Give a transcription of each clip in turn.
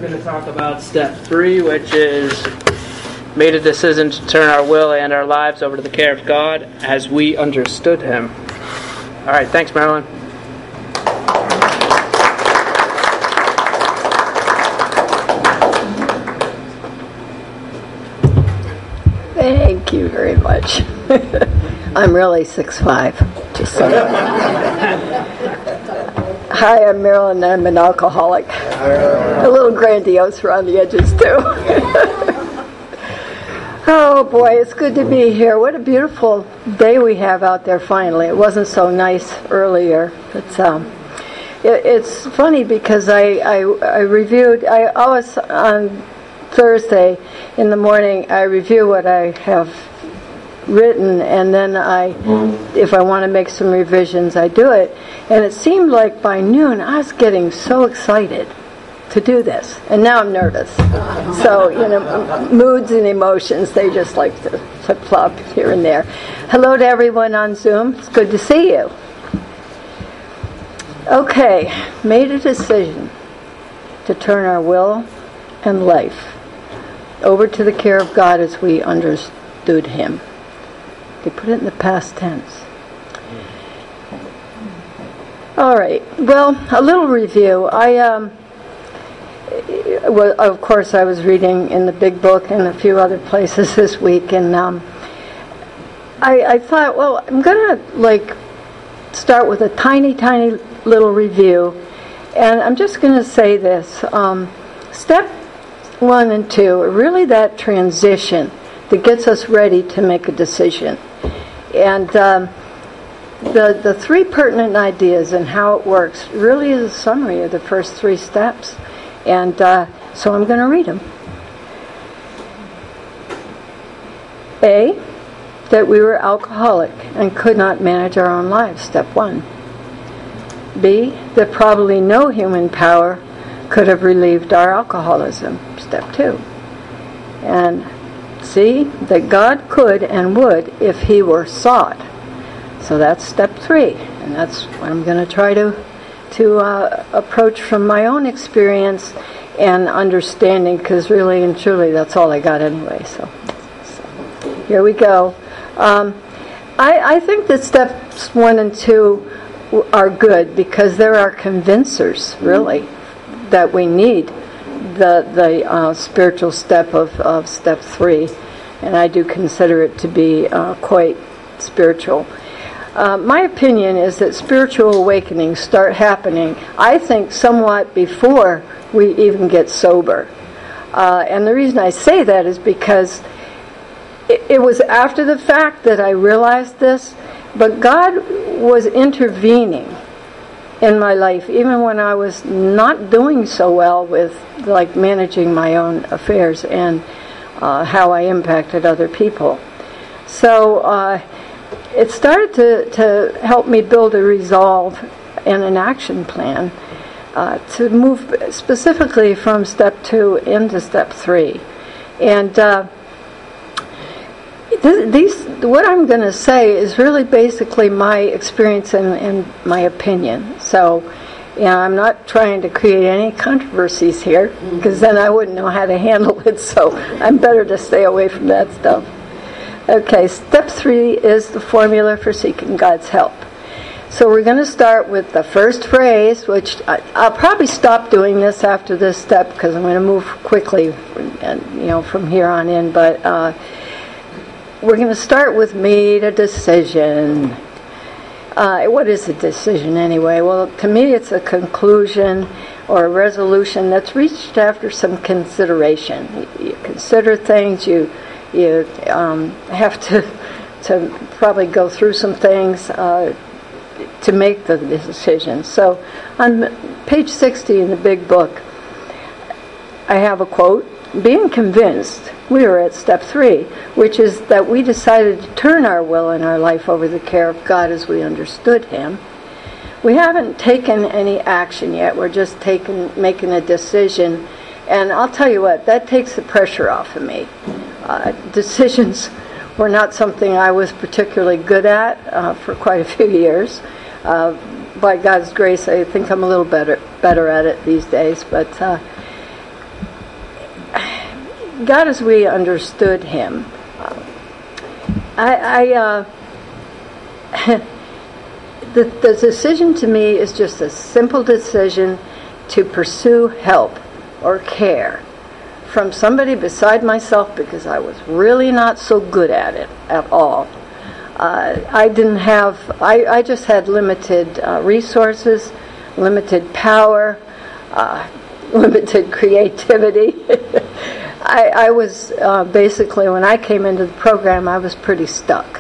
going to talk about step 3, which is made a decision to turn our will and our lives over to the care of God as we understood Him. All right, thanks, Marilyn. Thank you very much. I'm really 6'5", just so you know. Hi, I'm Marilyn, and I'm an alcoholic. A little grandiose around the edges, too. Oh, boy, it's good to be here. What a beautiful day we have out there, finally. It wasn't so nice earlier. It's funny because I reviewed, I always, on Thursday in the morning, I review what I have written, and then if I want to make some revisions, I do it. And it seemed like by noon I was getting so excited to do this, and now I'm nervous. So, moods and emotions, they just like to flip-flop here and there. Hello to everyone on Zoom. It's good to see you. Okay, made a decision to turn our will and life over to the care of God as we understood Him. They put it in the past tense. All right. Well, a little review. Of course, I was reading in the Big Book and a few other places this week, and I thought, well, I'm going to start with a tiny, tiny little review, and I'm just going to say this. Step 1 and 2 are really that transition that gets us ready to make a decision. And the 3 pertinent ideas and how it works really is a summary of the first 3 steps. And so I'm going to read them. A, that we were alcoholic and could not manage our own lives, step 1. B, that probably no human power could have relieved our alcoholism, step 2. And C, that God could and would if He were sought. So that's step 3, and that's what I'm going to try to approach from my own experience and understanding, because really and truly that's all I got anyway. So here we go. I think that steps 1 and 2 are good because there are convincers, really, that we need the spiritual step of step 3, and I do consider it to be quite spiritual. My opinion is that spiritual awakenings start happening, I think, somewhat before we even get sober. And the reason I say that is because it was after the fact that I realized this, but God was intervening in my life, even when I was not doing so well with managing my own affairs and how I impacted other people. So it started to help me build a resolve and an action plan to move specifically from step 2 into step 3. And what I'm going to say is really basically my experience and my opinion. So, I'm not trying to create any controversies here, because then I wouldn't know how to handle it, so I'm better to stay away from that stuff. Okay, step 3 is the formula for seeking God's help. So we're going to start with the first phrase, which I'll probably stop doing this after this step because I'm going to move quickly, from here on in. But we're going to start with made a decision. What is a decision anyway? Well, to me, it's a conclusion or a resolution that's reached after some consideration. You consider things. You have to probably go through some things to make the decision. So on page 60 in the Big Book, I have a quote. Being convinced, we are at step 3, which is that we decided to turn our will and our life over the care of God as we understood Him. We haven't taken any action yet. We're just making a decision. And I'll tell you what, that takes the pressure off of me. Decisions were not something I was particularly good at for quite a few years. By God's grace, I think I'm a little better at it these days. But God as we understood Him. The decision to me is just a simple decision to pursue help or care from somebody beside myself, because I was really not so good at it at all. I just had limited resources, limited power, limited creativity. I was basically, when I came into the program, I was pretty stuck.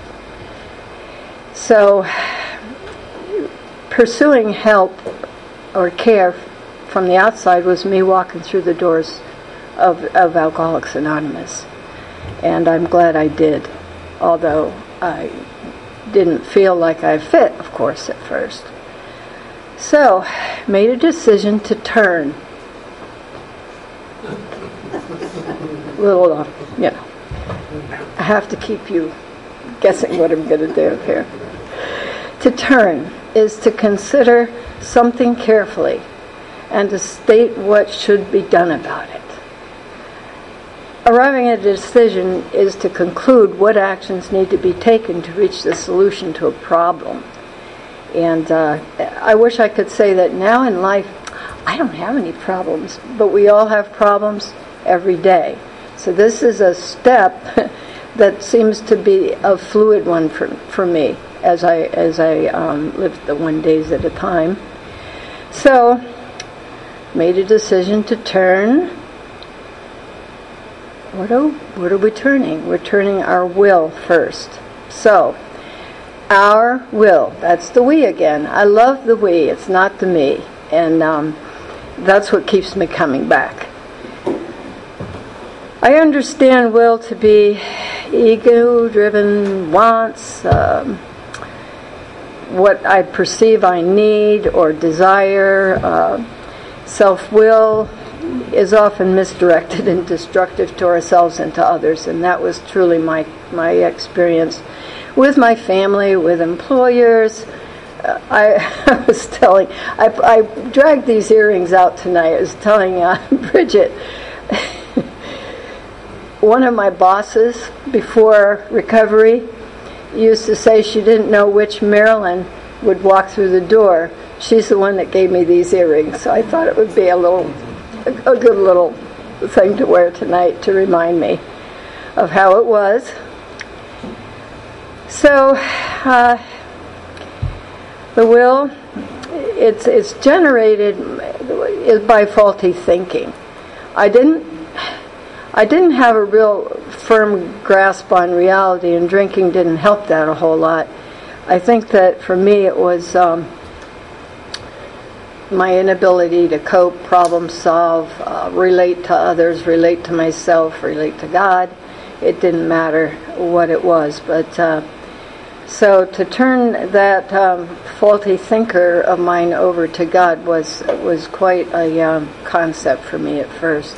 So pursuing help or care from the outside was me walking through the doors of Alcoholics Anonymous. And I'm glad I did, although I didn't feel like I fit, of course, at first. So, made a decision to turn. I have to keep you guessing what I'm going to do here. To turn is to consider something carefully and to state what should be done about it. Arriving at a decision is to conclude what actions need to be taken to reach the solution to a problem. And I wish I could say that now in life, I don't have any problems, but we all have problems every day. So this is a step that seems to be a fluid one for me as I live the 1 day at a time. So, made a decision to turn. What are we turning? We're turning our will first. So, our will. That's the we again. I love the we. It's not the me. And that's what keeps me coming back. I understand will to be ego-driven wants, what I perceive I need or desire. Self-will is often misdirected and destructive to ourselves and to others, and that was truly my experience with my family, with employers. I was telling, I dragged these earrings out tonight. I was telling Bridget, one of my bosses before recovery used to say she didn't know which Marilyn would walk through the door. She's the one that gave me these earrings, so I thought it would be a good little thing to wear tonight to remind me of how it was. So, the will, it's generated by faulty thinking. I didn't have a real firm grasp on reality, and drinking didn't help that a whole lot. I think that for me it was my inability to cope, problem solve, relate to others, relate to myself, relate to God. It didn't matter what it was. But so to turn that faulty thinker of mine over to God was quite a concept for me at first.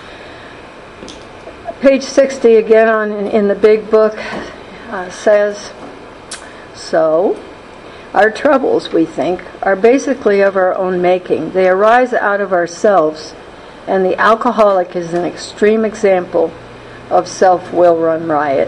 Page 60 again in the big book says, so, our troubles, we think, are basically of our own making. They arise out of ourselves, and the alcoholic is an extreme example of self-will run riot.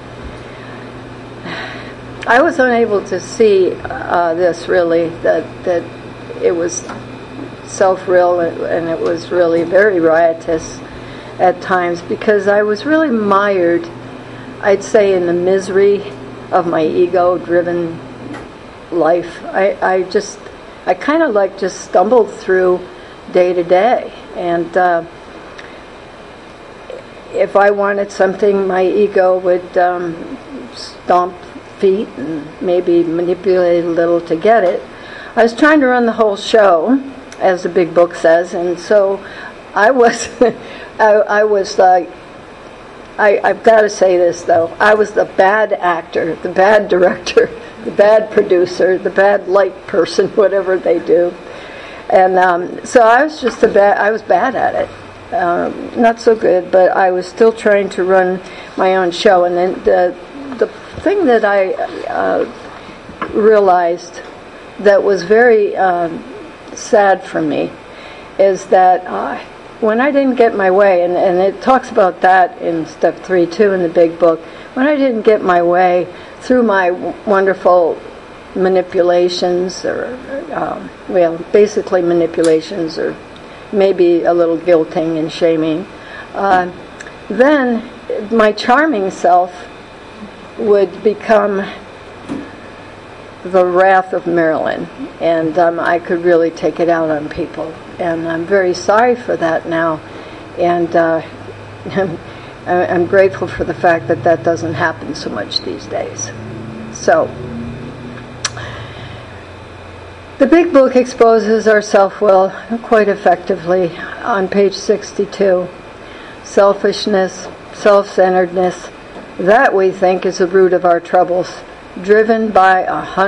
I was unable to see this really, that it was self-will and it was really very riotous at times, because I was really mired, I'd say, in the misery of my ego-driven life. I kind of like just stumbled through day to day, and if I wanted something, my ego would stomp feet and maybe manipulate a little to get it. I was trying to run the whole show, as the big book says, and so I was I've got to say this though, I was the bad actor, the bad director, the bad producer, the bad light person, whatever they do. And so I was I was bad at it. Not so good, but I was still trying to run my own show. And then the thing that I realized that was very sad for me is that when I didn't get my way, and it talks about that in step 3 too in the big book, when I didn't get my way through my wonderful manipulations, or basically manipulations, or maybe a little guilting and shaming, then my charming self would become the wrath of Marilyn, and I could really take it out on people, and I'm very sorry for that now, and I'm grateful for the fact that that doesn't happen so much these days. So, the big book exposes our self-will quite effectively on page 62. Selfishness, self-centeredness, that we think is the root of our troubles, driven by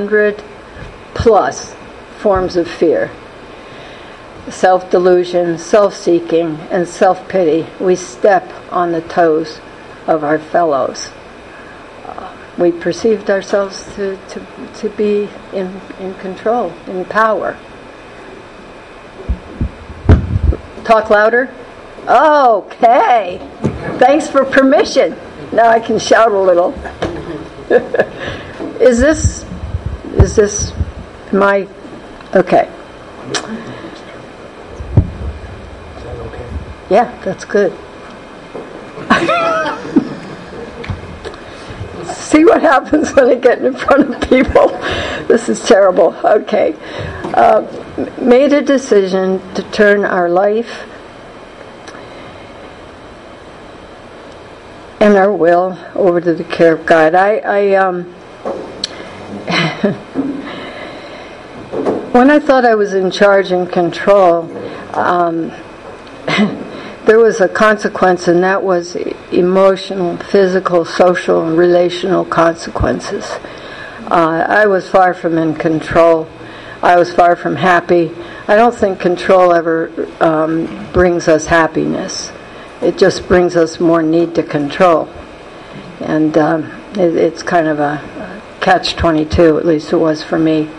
100+ forms of fear. Self-delusion, self-seeking, and self-pity. We step on the toes of our fellows. We perceived ourselves to be in control, in power. Talk louder? Okay. Thanks for permission. Now I can shout a little. Is this my... Okay. Is that okay? Yeah, that's good. See what happens when I get in front of people. This is terrible. Okay. Made a decision to turn our life and our will over to the care of God. When I thought I was in charge and control, there was a consequence, and that was emotional, physical, social, and relational consequences. I was far from in control. I was far from happy. I don't think control ever brings us happiness. It just brings us more need to control. And it's kind of a catch-22, at least it was for me.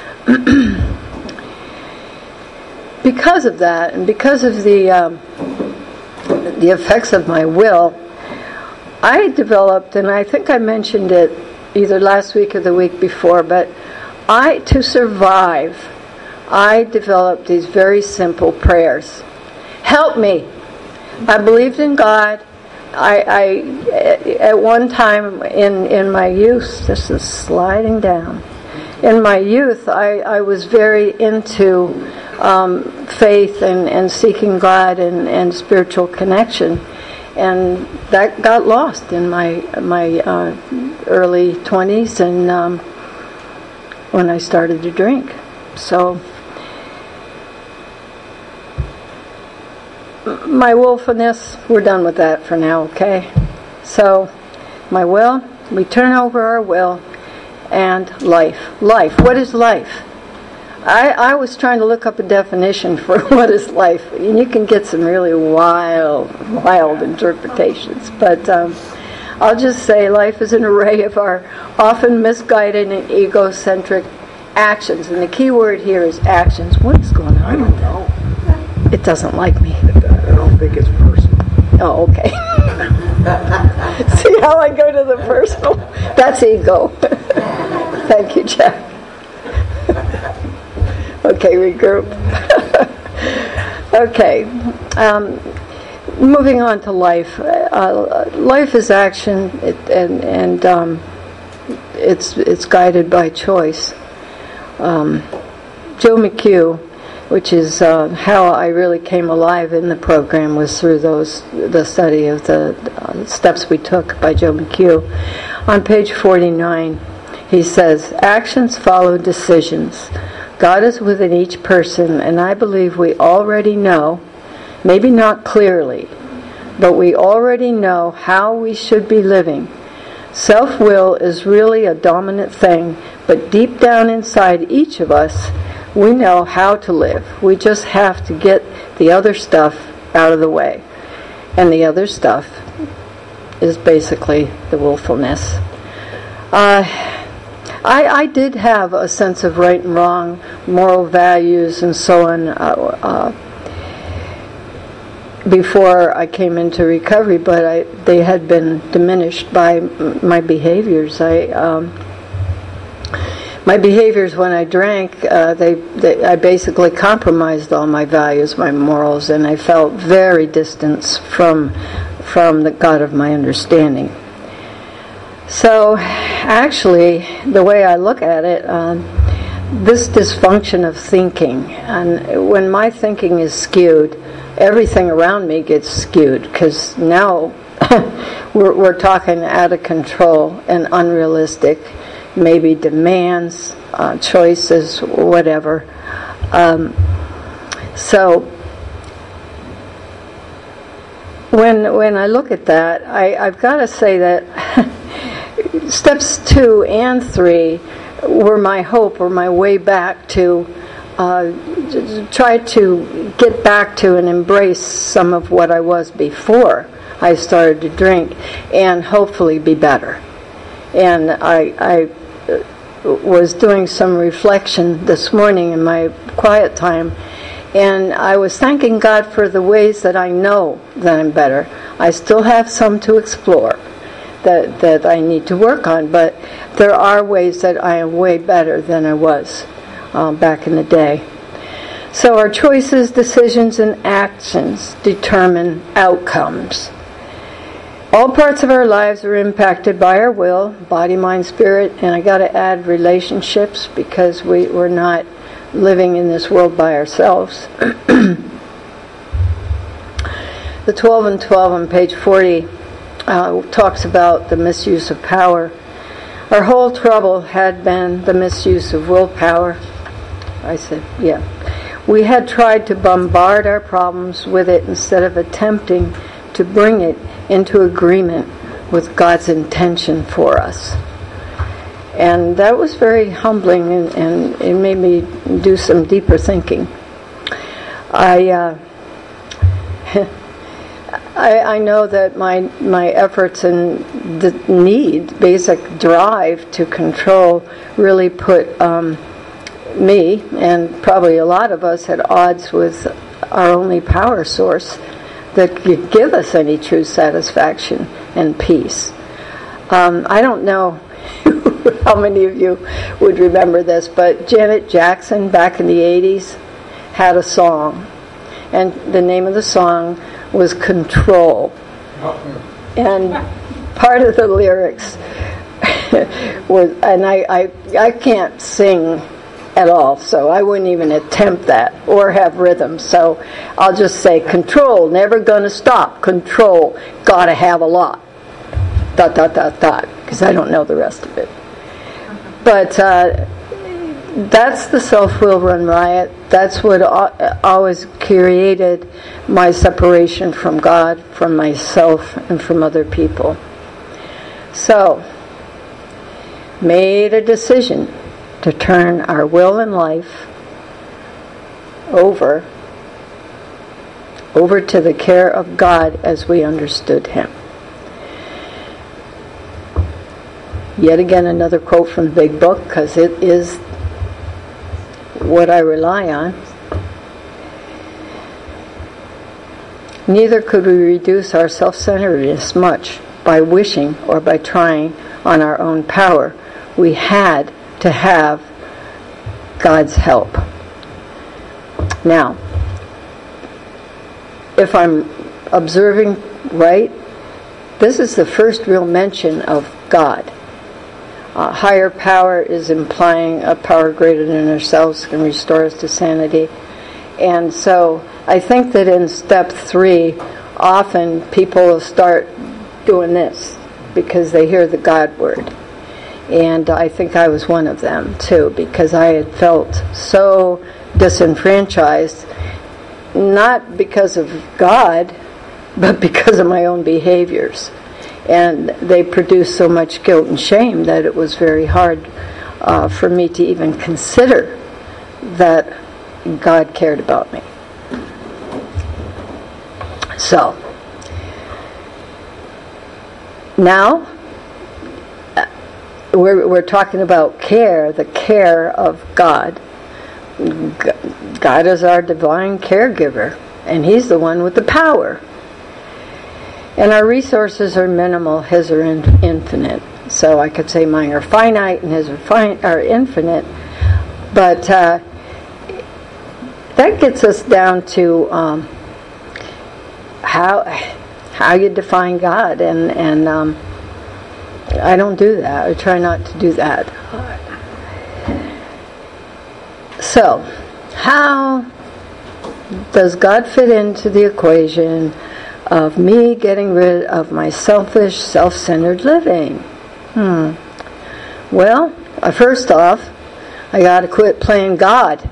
Because of that, and because of the effects of my will, I developed, and I think I mentioned it either last week or the week before, but to survive, I developed these very simple prayers. Help me. I believed in God. I at one time in my youth, this is sliding down. In my youth, I was very into faith and seeking God and spiritual connection, and that got lost in my early 20s and when I started to drink. So my willfulness, we're done with that for now, okay? So my will, we turn over our will, and life. Life, what is life? I was trying to look up a definition for what is life, and you can get some really wild interpretations, but I'll just say life is an array of our often misguided and egocentric actions, and the key word here is actions. What's going on? I don't know. It doesn't like me. I don't think it's personal. Oh, okay. See how I go to the personal? That's ego. Thank you, Jack. Okay, regroup. Okay. Moving on to life. Life is action, and it's guided by choice. Joe McHugh, which is how I really came alive in the program, was through the study of the steps we took by Joe McHugh. On page 49, he says, actions follow decisions. God is within each person, and I believe we already know, maybe not clearly, but we already know how we should be living. Self-will is really a dominant thing, but deep down inside each of us, we know how to live. We just have to get the other stuff out of the way. And the other stuff is basically the willfulness. I did have a sense of right and wrong, moral values, and so on. before I came into recovery, but they had been diminished by my behaviors. My behaviors when I drank, I basically compromised all my values, my morals, and I felt very distant from the God of my understanding. So, actually, the way I look at it, this dysfunction of thinking, and when my thinking is skewed, everything around me gets skewed, because now we're talking out of control and unrealistic, maybe demands, choices, whatever. So when I look at that, I've got to say that steps 2 and 3 were my hope, or my way back to try to get back to and embrace some of what I was before I started to drink, and hopefully be better. And I was doing some reflection this morning in my quiet time, and I was thanking God for the ways that I know that I'm better. I still have some to explore that I need to work on, but there are ways that I am way better than I was back in the day. So our choices, decisions, and actions determine outcomes. All parts of our lives are impacted by our will, body, mind, spirit, and I got to add relationships, because we're not living in this world by ourselves. The 12 and 12 on page 40 talks about the misuse of power. Our whole trouble had been the misuse of willpower. I said, yeah. We had tried to bombard our problems with it instead of attempting to bring it into agreement with God's intention for us. And that was very humbling, and it made me do some deeper thinking. I know that my efforts and the basic drive to control really put me, and probably a lot of us, at odds with our only power source that could give us any true satisfaction and peace. I don't know how many of you would remember this, but Janet Jackson back in the 80s had a song, and the name of the song was Control. And part of the lyrics was, and I can't sing at all, so I wouldn't even attempt that or have rhythm, so I'll just say control, never gonna stop, control, gotta have a lot, ... because I don't know the rest of it. But that's the self-will run riot. That's what always created my separation from God, from myself, and from other people. So, made a decision to turn our will and life over to the care of God as we understood Him. Yet again, another quote from the Big Book, because it is what I rely on. Neither could we reduce our self-centeredness much by wishing or by trying on our own power. We had to have God's help. Now, if I'm observing right, this is the first real mention of God. Higher power is implying a power greater than ourselves can restore us to sanity. And so I think that in step 3, often people will start doing this because they hear the God word. And I think I was one of them too, because I had felt so disenfranchised, not because of God, but because of my own behaviors. And they produced so much guilt and shame that it was very hard for me to even consider that God cared about me. So, now we're talking about care, the care of God. God is our divine caregiver, and He's the one with the power. And our resources are minimal, His are infinite. So I could say mine are finite and His are infinite. But that gets us down to how you define God, and I don't do that. I try not to do that. So, how does God fit into the equation of me getting rid of my selfish, self-centered living? Well, first off, I got to quit playing God.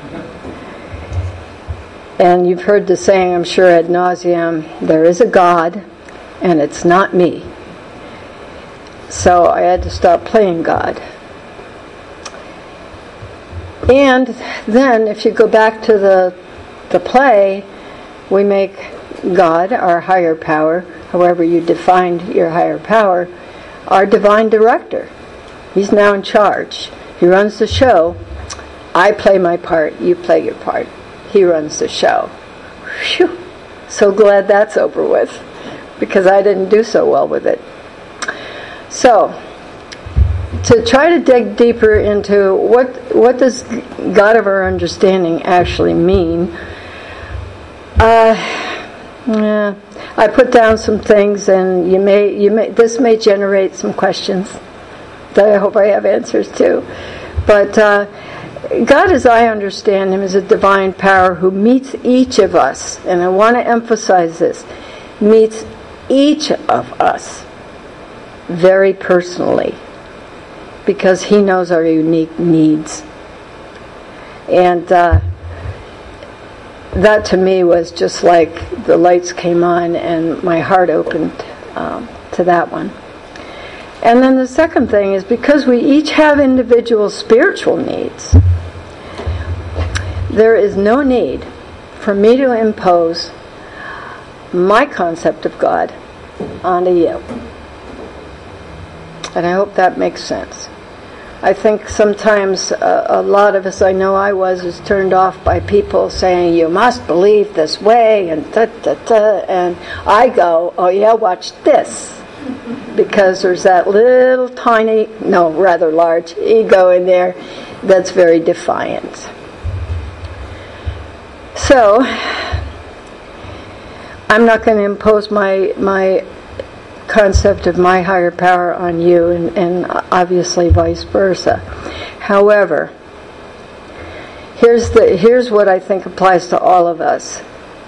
And you've heard the saying, I'm sure, ad nauseum, there is a God, and it's not me. So I had to stop playing God. And then, if you go back to the play, we make God, our higher power, however you defined your higher power, our divine director. He's now in charge. He runs the show. I play my part, you play your part. He runs the show. Whew. So glad that's over with, because I didn't do so well with it. So, to try to dig deeper into what does God of our understanding actually mean, I put down some things, and this may generate some questions that I hope I have answers to. But God, as I understand Him, is a divine power who meets each of us, and I want to emphasize this, meets each of us very personally, because He knows our unique needs. And that to me was just like the lights came on and my heart opened to that one. And then the second thing is, because we each have individual spiritual needs, there is no need for me to impose my concept of God onto you. And I hope that makes sense. I think sometimes a lot of us, I know I was turned off by people saying, you must believe this way, and and I go, oh yeah, watch this. Because there's that little tiny, no, rather large ego in there that's very defiant. So, I'm not going to impose my concept of my higher power on you, and obviously vice versa. However, here's what I think applies to all of us.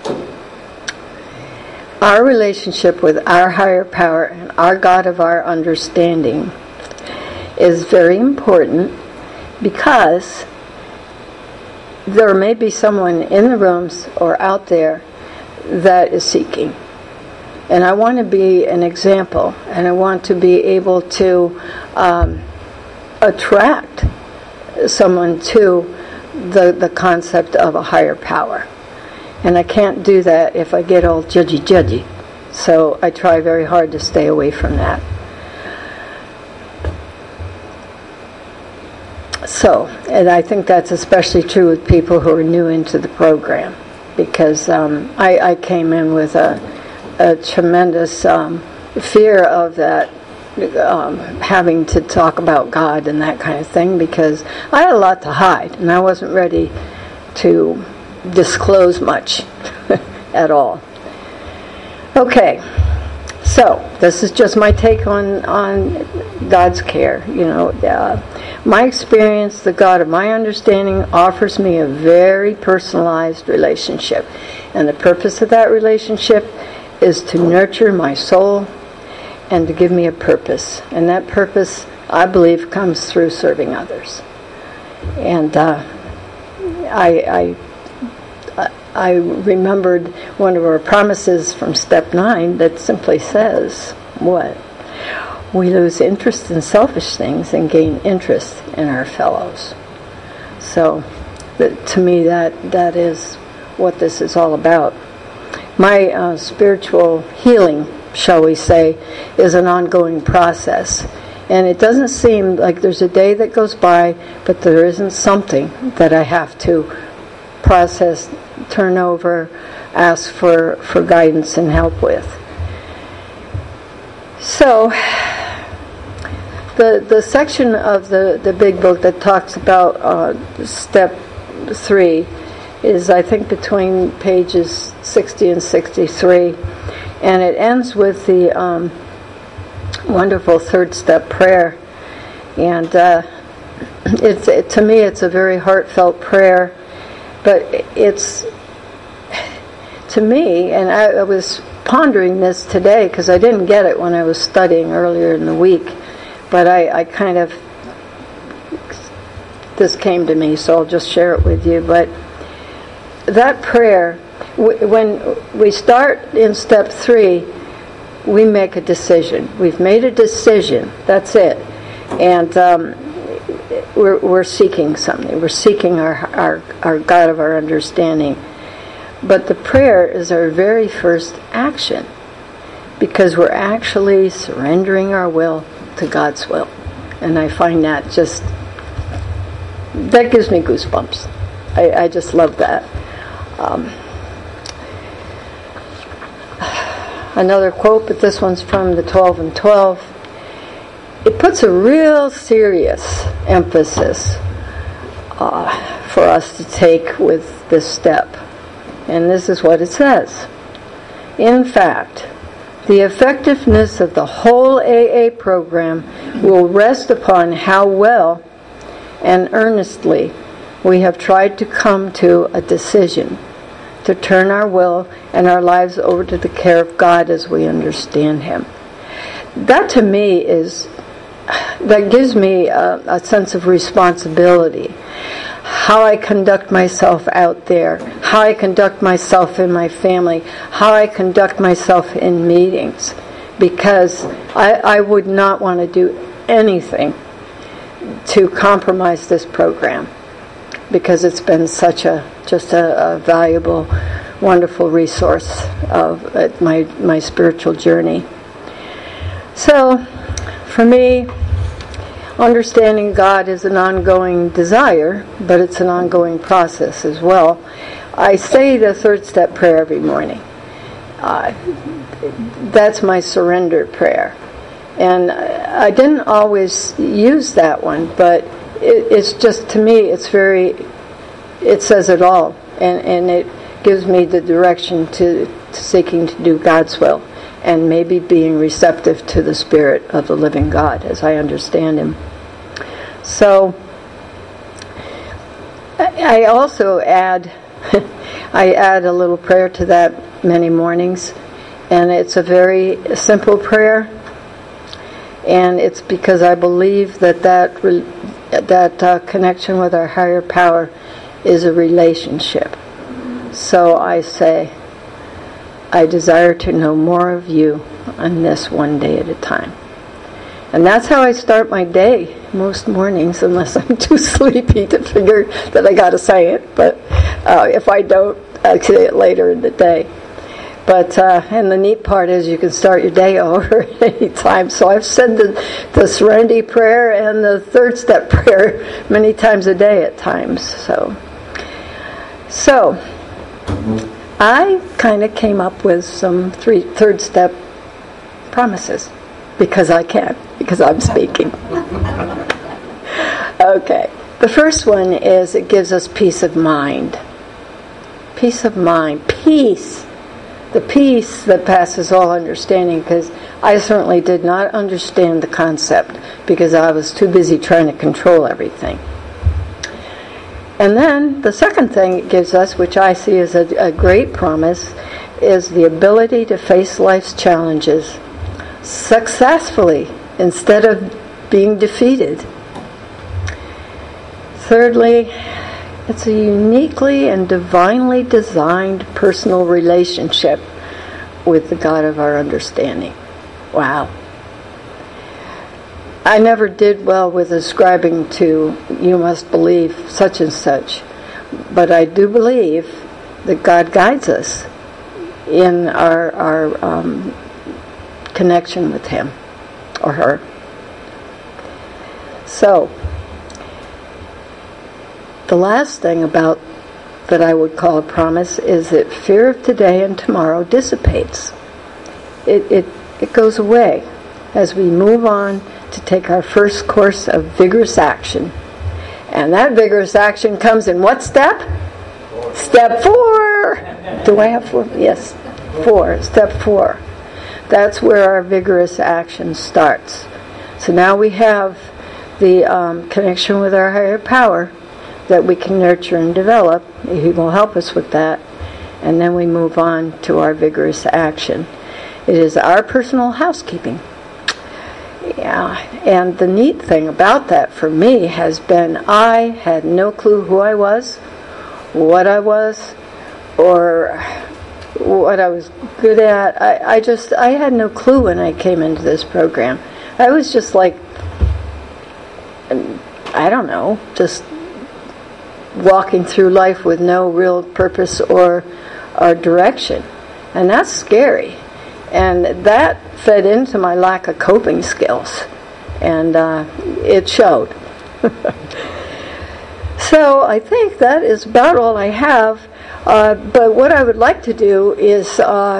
Our relationship with our higher power and our God of our understanding is very important, because there may be someone in the rooms or out there that is seeking. And I want to be an example, and I want to be able to attract someone to the concept of a higher power. And I can't do that if I get all judgy. So I try very hard to stay away from that. So, and I think that's especially true with people who are new into the program, because I came in with a tremendous fear of that, having to talk about God and that kind of thing, because I had a lot to hide, and I wasn't ready to disclose much at all. Okay, so this is just my take on God's care. My experience, the God of my understanding, offers me a very personalized relationship, and the purpose of that relationship is to nurture my soul and to give me a purpose, and that purpose, I believe, comes through serving others. And I remembered one of our promises from Step 9 that simply says, what? We lose interest in selfish things and gain interest in our fellows. So, to me, that is what this is all about. My spiritual healing, shall we say, is an ongoing process. And it doesn't seem like there's a day that goes by, but there isn't something that I have to process, turn over, ask for guidance and help with. So, the section of the big book that talks about step 3 is, I think, between pages 60 and 63, and it ends with the wonderful third step prayer. And to me, it's a very heartfelt prayer, but it's, to me, and I was pondering this today because I didn't get it when I was studying earlier in the week, but I kind of, this came to me, so I'll just share it with you. But that prayer, when we start in step 3, we make a decision. We've made a decision. That's it. And we're seeking something. We're seeking our God of our understanding. But the prayer is our very first action, because we're actually surrendering our will to God's will. And I find that just, that gives me goosebumps. I just love that. Another quote, but this one's from the 12 and 12. It puts a real serious emphasis for us to take with this step. And this is what it says. In fact, the effectiveness of the whole AA program will rest upon how well and earnestly we have tried to come to a decision to turn our will and our lives over to the care of God as we understand Him. That to me is, that gives me a sense of responsibility. How I conduct myself out there, how I conduct myself in my family, how I conduct myself in meetings, because I would not want to do anything to compromise this program, because it's been such just a valuable, wonderful resource of my spiritual journey. So, for me, understanding God is an ongoing desire, but it's an ongoing process as well. I say the third step prayer every morning. That's my surrender prayer. And I didn't always use that one, but it's just, to me, it says it all. And it gives me the direction to seeking to do God's will, and maybe being receptive to the Spirit of the living God as I understand Him. So, I also add a little prayer to that many mornings, and it's a very simple prayer, and it's because I believe that connection with our higher power is a relationship. So I say, I desire to know more of you on this one day at a time. And that's how I start my day most mornings, unless I'm too sleepy to figure that I got to say it. But if I don't, I'll say it later in the day. But and the neat part is you can start your day over at any time. So I've said the Serenity Prayer and the third step prayer many times a day at times. So I kind of came up with some third step promises, because I'm speaking. Okay, the first one is, it gives us peace of mind. Peace of mind. Peace. The peace that passes all understanding, because I certainly did not understand the concept, because I was too busy trying to control everything. And then the second thing it gives us, which I see as a great promise, is the ability to face life's challenges successfully instead of being defeated. Thirdly, it's a uniquely and divinely designed personal relationship with the God of our understanding. Wow. I never did well with ascribing to, you must believe such and such, but I do believe that God guides us in our connection with Him or her. So, the last thing about that I would call a promise is that fear of today and tomorrow dissipates. It goes away as we move on to take our first course of vigorous action. And that vigorous action comes in what step? Step 4. Do I have 4? Yes, 4. Step 4. That's where our vigorous action starts. So now we have the connection with our higher power that we can nurture and develop. He will help us with that. And then we move on to our vigorous action. It is our personal housekeeping. Yeah, and the neat thing about that for me has been I had no clue who I was, what I was, or what I was good at. I had no clue when I came into this program. I was just like, I don't know, just walking through life with no real purpose or direction. And that's scary. And that fed into my lack of coping skills. And it showed. So I think that is about all I have. But what I would like to do is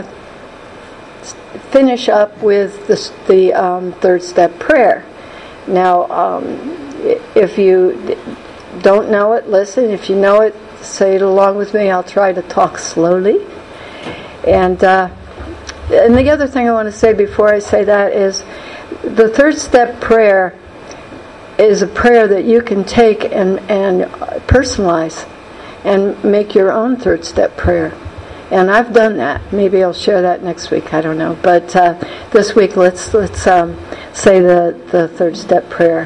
finish up with the third step prayer. Now, if you don't know it, listen. If you know it, say it along with me. I'll try to talk slowly. And the other thing I want to say before I say that is the third step prayer is a prayer that you can take and personalize and make your own third step prayer. And I've done that. Maybe I'll share that next week. I don't know. But this week, let's say the third step prayer.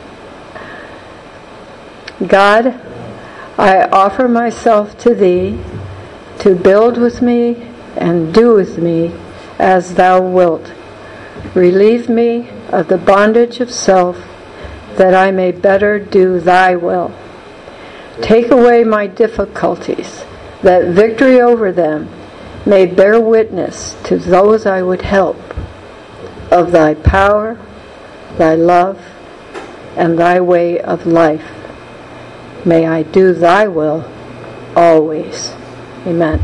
God, I offer myself to Thee to build with me and do with me as Thou wilt. Relieve me of the bondage of self, that I may better do Thy will. Take away my difficulties, that victory over them may bear witness to those I would help of Thy power, Thy love, and Thy way of life. May I do Thy will always. Amen.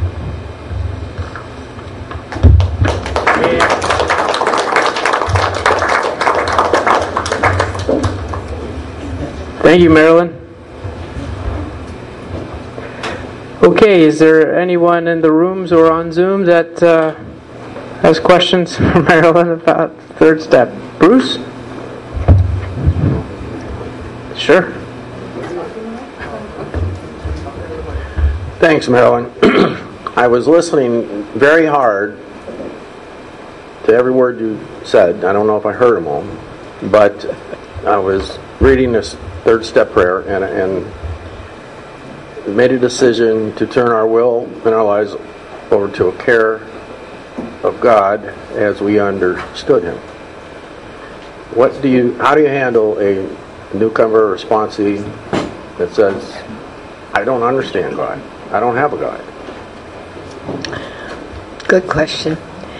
Thank you, Marilyn. Okay, is there anyone in the rooms or on Zoom that has questions for Marilyn about the third step? Bruce? Sure. Thanks, Marilyn. I was listening very hard to every word you said. I don't know if I heard them all, but I was reading this third step prayer and made a decision to turn our will and our lives over to a care of God as we understood Him. How do you handle a newcomer or sponsee that says, I don't understand God, I don't have a God? Good question.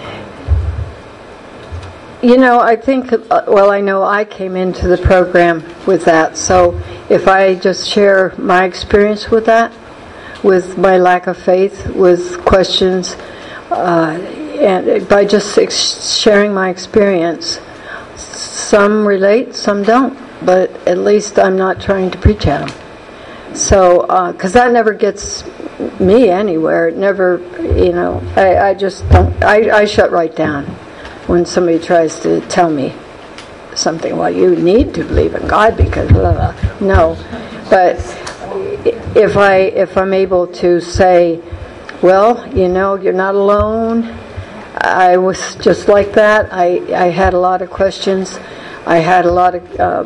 You know, I think, I know I came into the program with that, so if I just share my experience with that, with my lack of faith, with questions, and by just sharing my experience, some relate, some don't, but at least I'm not trying to preach at them. So, because that never gets me anywhere, it never, I just don't, I shut right down when somebody tries to tell me something. Well, you need to believe in God because blah, blah. No, but if I'm able to say, well, you're not alone. I was just like that. I had a lot of questions. I had a lot of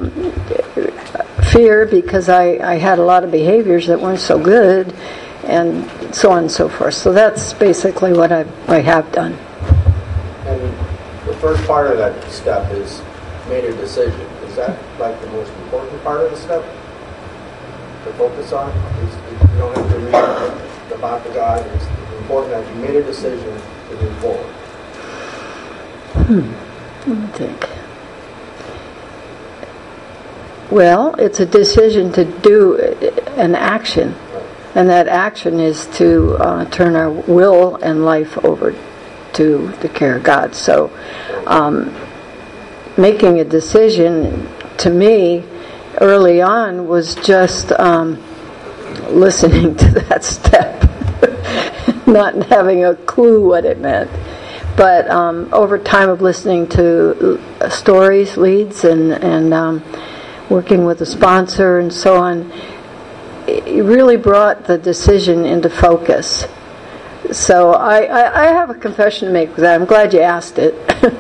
fear because I had a lot of behaviors that weren't so good, and so on and so forth. So that's basically what I have done. And the first part of that step is made a decision. Is that like the most important part of the step to focus on? You don't have to read about the God. It's important that you made a decision to move forward. Let me think. Well, it's a decision to do an action. And that action is to turn our will and life over to the care of God. So making a decision, to me, early on was just listening to that step, not having a clue what it meant. But over time of listening to stories, leads, and working with a sponsor and so on, it really brought the decision into focus. So I have a confession to make with that. I'm glad you asked it.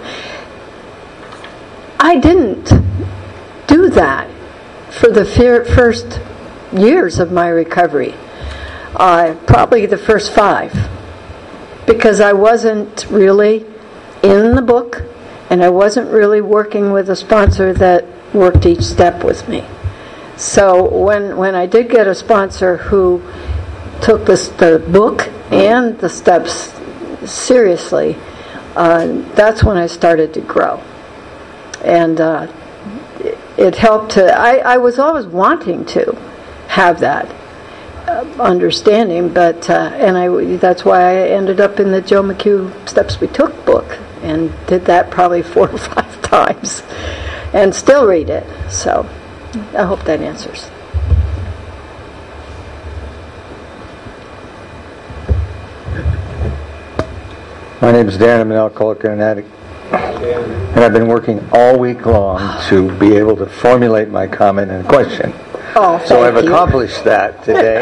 I didn't do that for the first years of my recovery. Probably the first 5. Because I wasn't really in the book, and I wasn't really working with a sponsor that worked each step with me. So when I did get a sponsor who took the book and the steps seriously, that's when I started to grow. And it helped to, I was always wanting to have that understanding, but that's why I ended up in the Joe McHugh Steps We Took book, and did that probably 4 or 5 times, and still read it. So I hope that answers. My name is Dan. I'm an alcoholic and an addict, and I've been working all week long to be able to formulate my comment and question. Oh, so I've accomplished that today.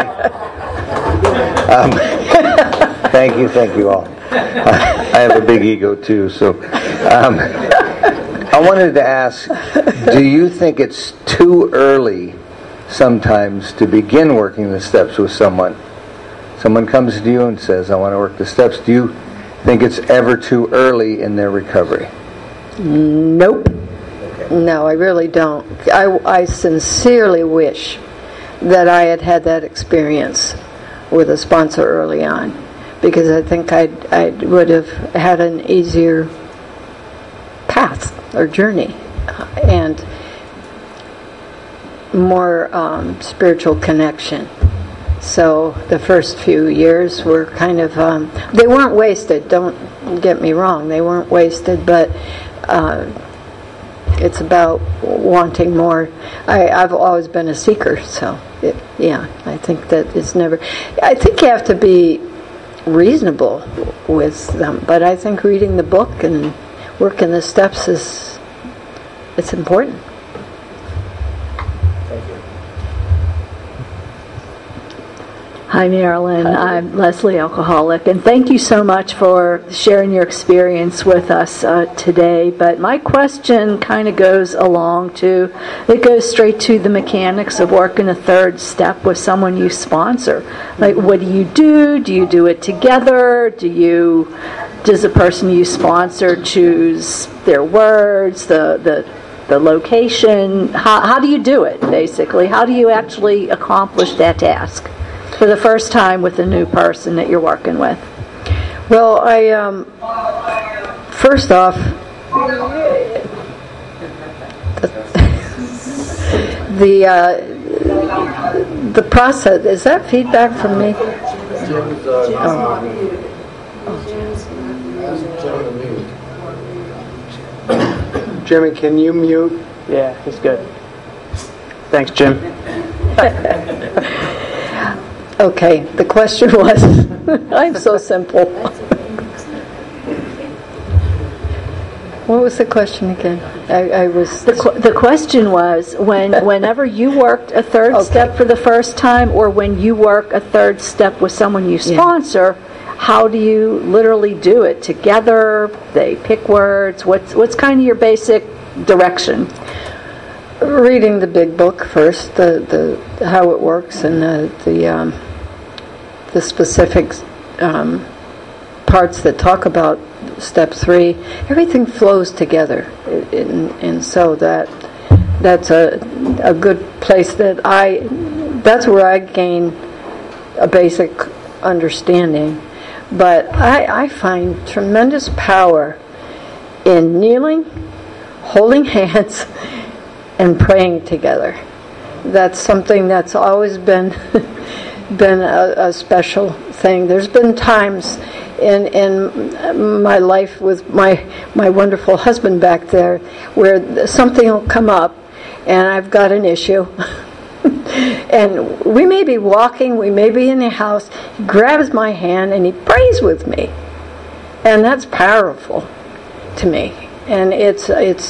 Thank you all. I have a big ego too, so I wanted to ask, do you think it's too early sometimes to begin working the steps with someone? Someone comes to you and says, I want to work the steps. Do you think it's ever too early in their recovery? Nope. No, I really don't. I sincerely wish that I had had that experience with a sponsor early on, because I think I would have had an easier path or journey and more spiritual connection. So the first few years were kind of, they weren't wasted, don't get me wrong, they weren't wasted, but it's about wanting more. I've always been a seeker, so I think that it's never, I think you have to be reasonable with them, but I think reading the book and working the steps it's important. Hi, Marilyn. I'm Leslie, alcoholic, and thank you so much for sharing your experience with us today. But my question kind of goes straight to the mechanics of working a third step with someone you sponsor. Like, what do you do? Do you do it together? Does the person you sponsor choose their words, the location? How do you do it, basically? How do you actually accomplish that task for the first time with a new person that you're working with? Well, first off, the process, is that feedback from me? Jimmy, can you mute? Yeah, he's good. Thanks, Jim. Okay, the question was, I'm so simple. What was the question again? I was... The question was, whenever you worked a third step for the first time, or when you work a third step with someone you sponsor, how do you literally do it? Together? They pick words? What's kind of your basic direction? Reading the big book first, the how it works, and the specific parts that talk about step 3. Everything flows together, and so that's a good place that's where I gain a basic understanding. But I find tremendous power in kneeling, holding hands, and praying together. That's something that's always been been a special thing. There's been times in my life with my wonderful husband back there where something will come up and I've got an issue. And we may be walking, we may be in the house, he grabs my hand and he prays with me. And that's powerful to me. And it's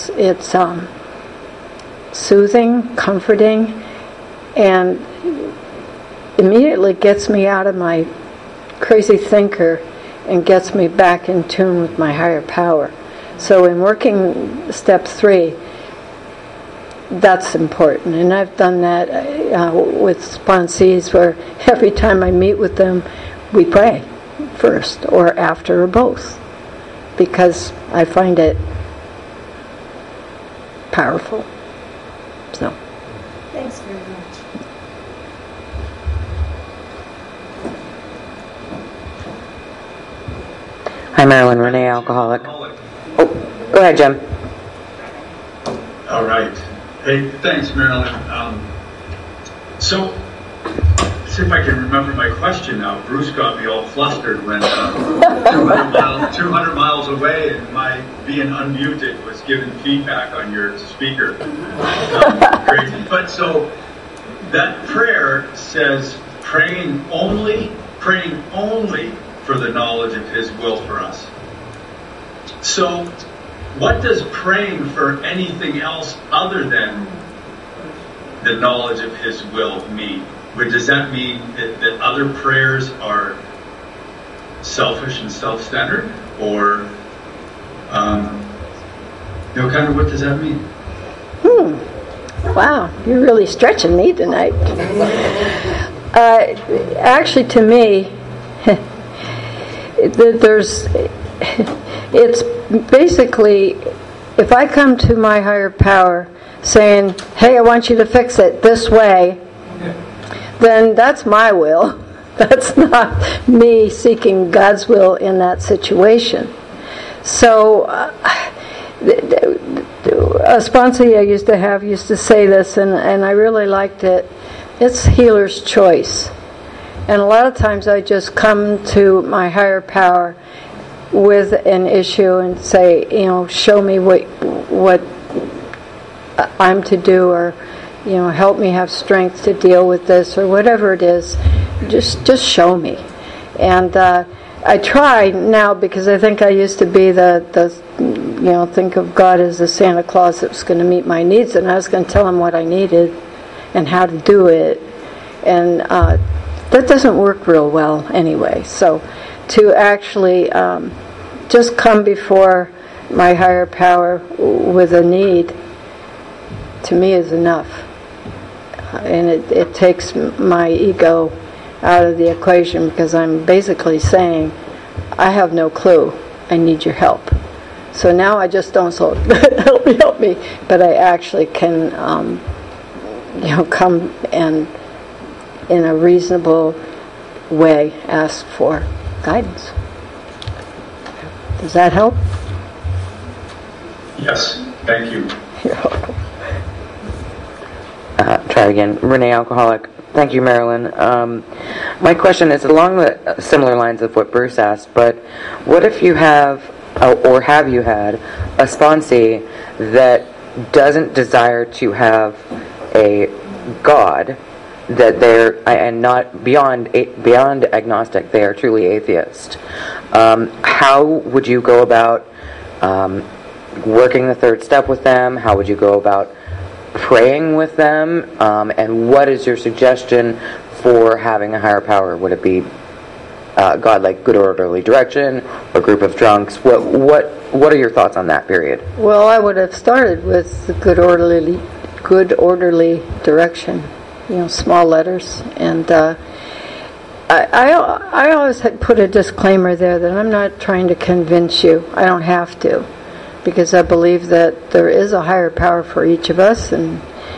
soothing, comforting, and immediately gets me out of my crazy thinker and gets me back in tune with my higher power. So in working step 3, that's important. And I've done that with sponsees, where every time I meet with them, we pray first or after or both, because I find it powerful. So thanks very much. Hi, Marilyn. Renee, alcoholic. Oh, go ahead, Jim. All right. Hey, thanks, Marilyn. So, see if I can remember my question now. Bruce got me all flustered when 200 miles away and my being unmuted was giving feedback on your speaker. Crazy. But so, that prayer says praying only for the knowledge of His will for us. So, what does praying for anything else other than the knowledge of His will mean? Does that mean that other prayers are selfish and self-centered? Or, kind of what does that mean? Wow, you're really stretching me tonight. Actually, to me, it's basically, if I come to my higher power saying, hey, I want you to fix it this way, then that's my will. That's not me seeking God's will in that situation. So, a sponsor I used to say this, and I really liked it. It's healer's choice. And a lot of times I just come to my higher power with an issue and say, show me what I'm to do, or help me have strength to deal with this, or whatever it is. Just show me. And I try now, because I think I used to be think of God as the Santa Claus that was going to meet my needs, and I was going to tell Him what I needed and how to do it. And that doesn't work real well anyway. So to actually just come before my higher power with a need, to me, is enough. And it takes my ego out of the equation, because I'm basically saying, I have no clue, I need your help. So now I just don't say, help me, but I actually can come and in a reasonable way ask for guidance. Does that help? Yes, thank you. You're welcome. Try again. Renee, alcoholic. Thank you, Marilyn. My question is along the similar lines of what Bruce asked, but what if you have, or have you had, a sponsee that doesn't desire to have a God, that they're, and not beyond agnostic, they are truly atheist? How would you go about working the third step with them? How would you go about praying with them? And what is your suggestion for having a higher power? Would it be God, like good orderly direction, or group of drunks? What are your thoughts on that period? Well, I would have started with the good orderly direction. Small letters, and I always had put a disclaimer there that I'm not trying to convince you. I don't have to, because I believe that there is a higher power for each of us, and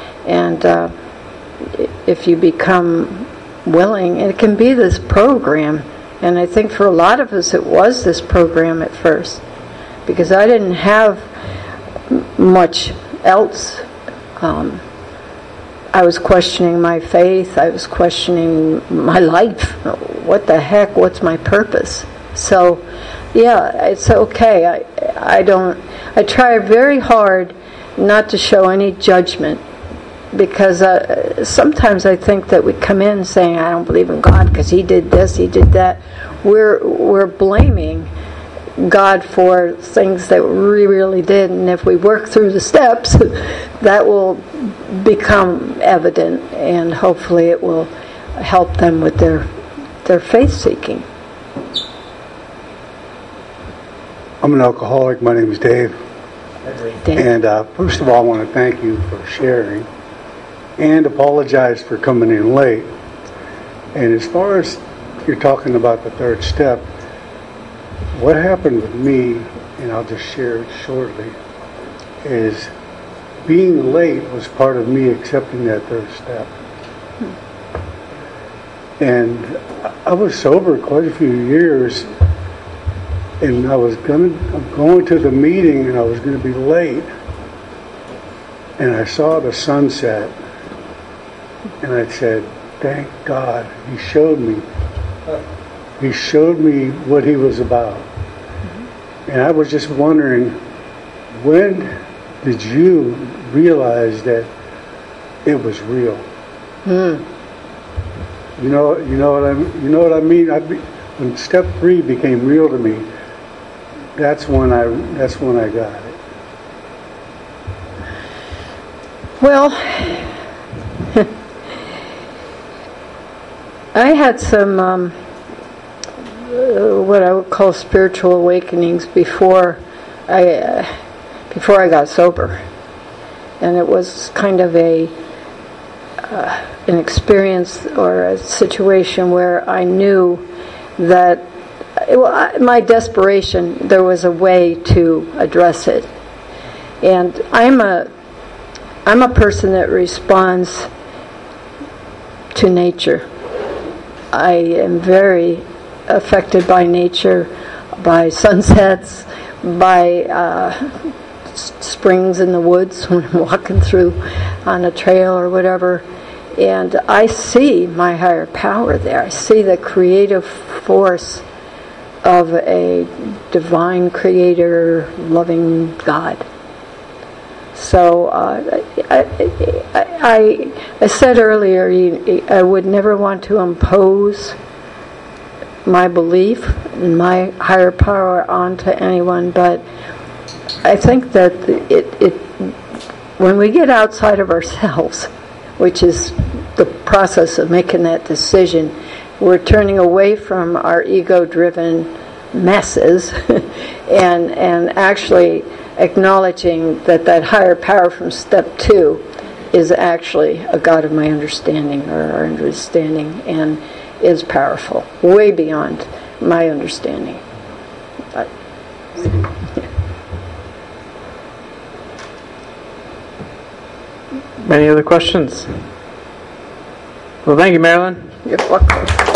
if you become willing, it can be this program. And I think for a lot of us it was this program at first, because I didn't have much else. I was questioning my faith. I was questioning my life. What the heck? What's my purpose? So, yeah, it's okay. I try very hard not to show any judgment, because sometimes I think that we come in saying, I don't believe in God because he did this, he did that. We're blaming God for things that we really did, and if we work through the steps, that will become evident, and hopefully it will help them with their faith seeking. I'm an alcoholic. My name is Dave. And first of all, I want to thank you for sharing and apologize for coming in late. And as far as you're talking about the third step, what happened with me, and I'll just share it shortly, is being late was part of me accepting that third step. And I was sober quite a few years, and I'm going to the meeting, and I was going to be late, and I saw the sunset, and I said, thank God, he showed me. He showed me what he was about. And I was just wondering, when did you realize that it was real? You know what I mean? When step 3 became real to me, that's when I got it. Well, I had some what I would call spiritual awakenings before I got sober, and it was kind of an experience or a situation where I knew that my desperation, there was a way to address it. And I'm a person that responds to nature. I am very affected by nature, by sunsets, by springs in the woods when I'm walking through on a trail or whatever. And I see my higher power there. I see the creative force of a divine creator, loving God. So I said earlier, I would never want to impose my belief and my higher power onto anyone, but I think that when we get outside of ourselves, which is the process of making that decision, we're turning away from our ego-driven messes and actually acknowledging that higher power from step 2 is actually a God of my understanding, or our understanding, and is powerful, way beyond my understanding. Any other questions? Well, thank you, Marilyn. You're welcome.